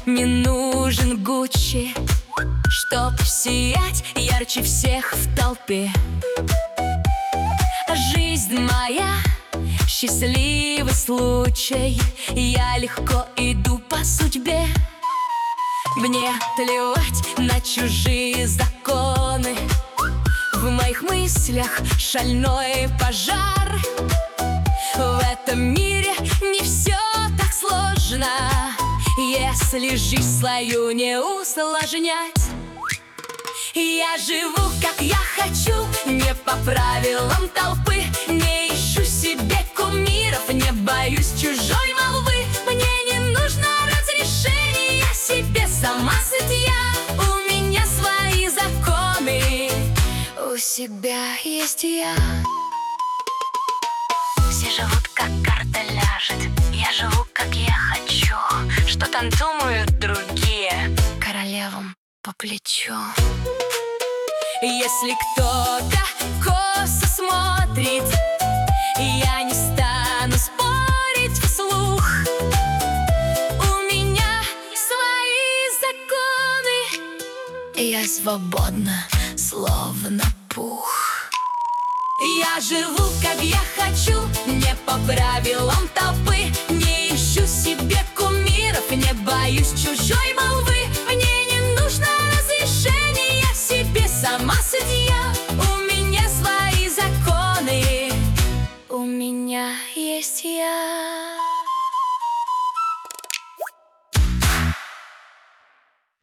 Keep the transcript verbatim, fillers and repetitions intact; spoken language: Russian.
не нужен Гуччи, чтоб сиять ярче всех в толпе. Жизнь моя — счастливый случай, я легко иду по судьбе. Мне плевать на чужие законы, в моих мыслях шальной пожар. В этом мире не все так сложно, если жизнь свою не усложнять. Я живу, как я хочу, не по правилам толпы, не ищу себе кумиров, не боюсь чужой молвы. Мне не нужно разрешение, я себе сама судья. У меня свои законы, у себя есть я. Все живут, как карта ляжет, я живу, как я хочу. Что там думают другие, королевам по плечу. Если кто-то косо смотрит, я не стану спорить вслух. У меня свои законы, я свободна, словно пух. Я живу, как я хочу, не по правилам толпы, не ищу себе кумиров, не боюсь чужой молвы.